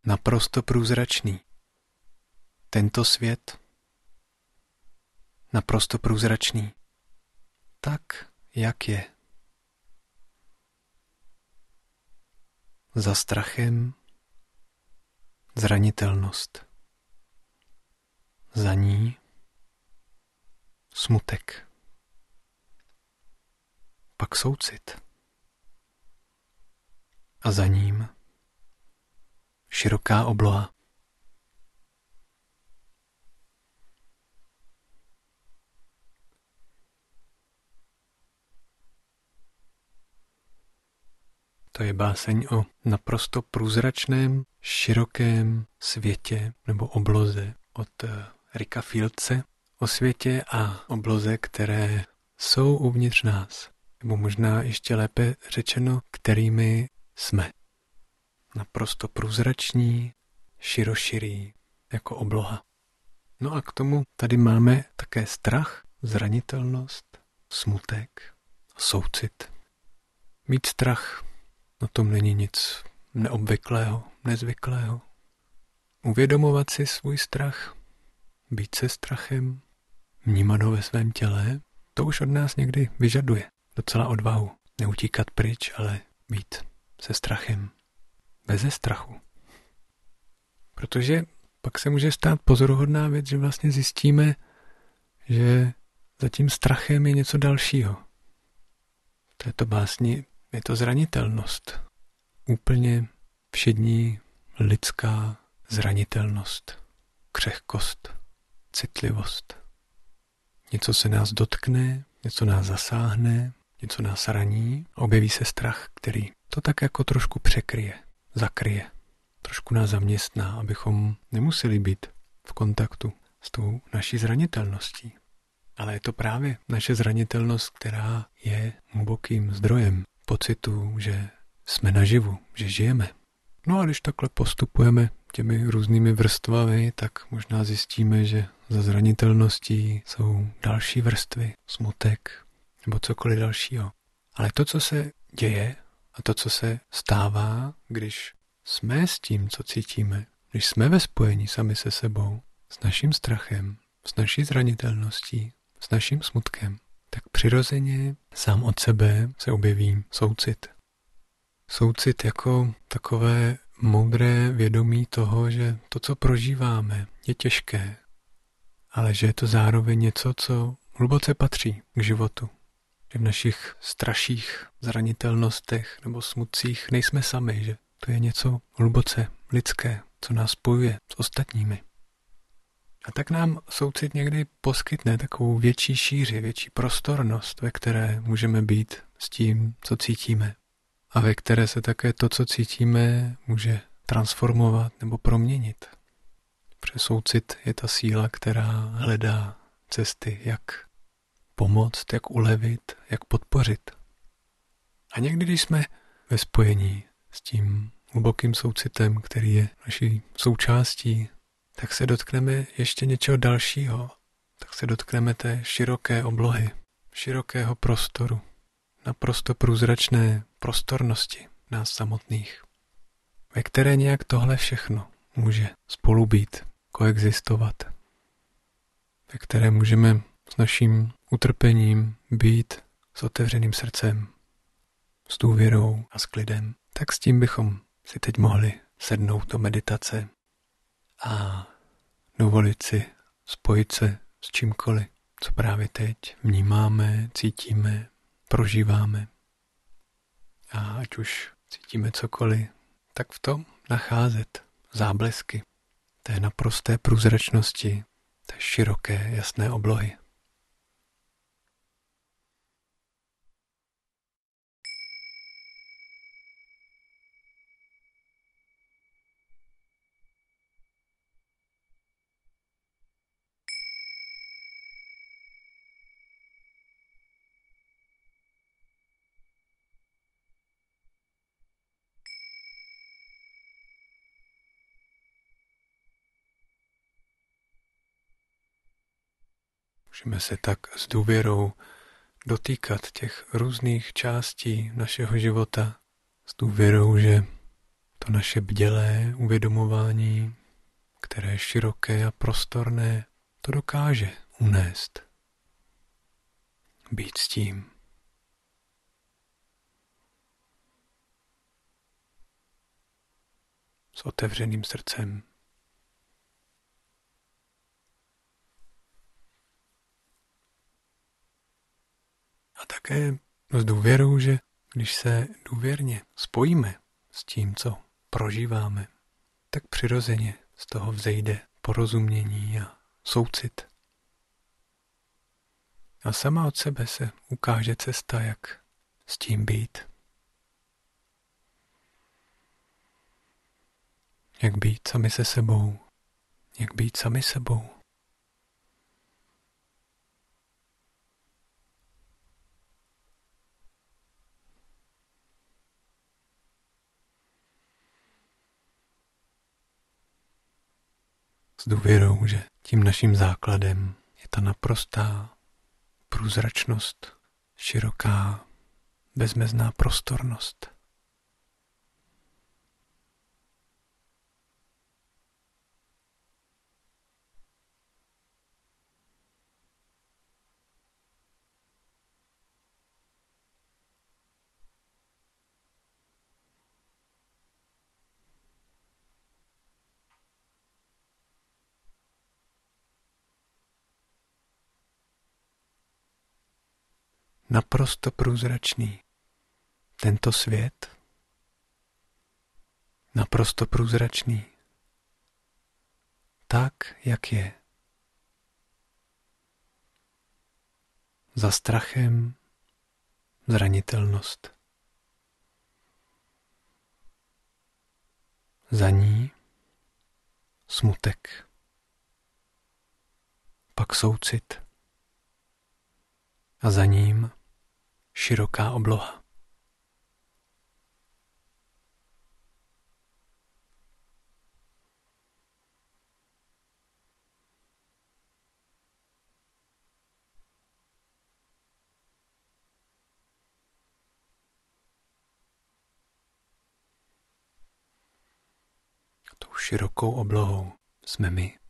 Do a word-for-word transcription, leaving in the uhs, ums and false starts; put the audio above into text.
naprosto průzračný. Tento svět naprosto průzračný. Tak, jak je. Za strachem zranitelnost. Za ní smutek. Pak soucit. A za ním široká obloha. To je báseň o naprosto průzračném, širokém světě nebo obloze od Ricka Fieldse, o světě a obloze, které jsou uvnitř nás. Nebo možná ještě lépe řečeno, kterými jsme. Naprosto průzrační, široširý, jako obloha. No a k tomu tady máme také strach, zranitelnost, smutek, soucit. Mít strach, na tom není nic neobvyklého, nezvyklého. Uvědomovat si svůj strach, být se strachem, vnímat ho ve svém těle, to už od nás někdy vyžaduje docela odvahu. Neutíkat pryč, ale být se strachem. Beze strachu. Protože pak se může stát pozoruhodná věc, že vlastně zjistíme, že za tím strachem je něco dalšího. V této básni je to zranitelnost. Úplně všední lidská zranitelnost. Křehkost. Citlivost. Něco se nás dotkne, něco nás zasáhne, něco nás raní, objeví se strach, který to tak jako trošku překryje, zakryje, trošku nás zaměstná, abychom nemuseli být v kontaktu s tou naší zranitelností. Ale je to právě naše zranitelnost, která je hlubokým zdrojem pocitu, že jsme naživu, že žijeme. No a když takhle postupujeme těmi různými vrstvami, tak možná zjistíme, že za zranitelností jsou další vrstvy, smutek nebo cokoliv dalšího. Ale to, co se děje a to, co se stává, když jsme s tím, co cítíme, když jsme ve spojení sami se sebou, s naším strachem, s naší zranitelností, s naším smutkem, tak přirozeně sám od sebe se objeví soucit. Soucit jako takové moudré vědomí toho, že to, co prožíváme, je těžké, ale že je to zároveň něco, co hluboce patří k životu. Že v našich straších, zranitelnostech nebo smutcích nejsme sami, že to je něco hluboce lidské, co nás spojuje s ostatními. A tak nám soucit někdy poskytne takovou větší šíři, větší prostornost, ve které můžeme být s tím, co cítíme. A ve které se také to, co cítíme, může transformovat nebo proměnit. Protože soucit je ta síla, která hledá cesty, jak pomoct, jak ulevit, jak podpořit. A někdy, když jsme ve spojení s tím hlubokým soucitem, který je naší součástí, tak se dotkneme ještě něčeho dalšího. Tak se dotkneme té široké oblohy, širokého prostoru, naprosto průzračné prostornosti nás samotných, ve které nějak tohle všechno může spolu být, koexistovat, ve které můžeme s naším utrpením být s otevřeným srdcem, s důvěrou a s klidem. Tak s tím bychom si teď mohli sednout do meditace a dovolit si spojit se s čímkoliv, co právě teď vnímáme, cítíme, prožíváme. A ať už cítíme cokoliv, tak v tom nacházet záblesky té naprosté průzračnosti, té široké, jasné oblohy. Můžeme se tak s důvěrou dotýkat těch různých částí našeho života, s důvěrou, že To naše bdělé uvědomování, které je široké a prostorné, to dokáže unést. Být s tím. S otevřeným srdcem. A také s důvěrou, že když se důvěrně spojíme s tím, co prožíváme, tak přirozeně z toho vzejde porozumění a soucit. A sama od sebe se ukáže cesta, jak s tím být. Jak být sami se sebou. Jak být sami sebou. S důvěrou, že tím naším základem je ta naprostá průzračnost, široká, bezmezná prostornost. Naprosto průzračný. Tento svět naprosto průzračný. Tak, jak je. Za strachem zranitelnost. Za ní smutek. Pak soucit. A za ním široká obloha. Tou širokou oblohou jsme my.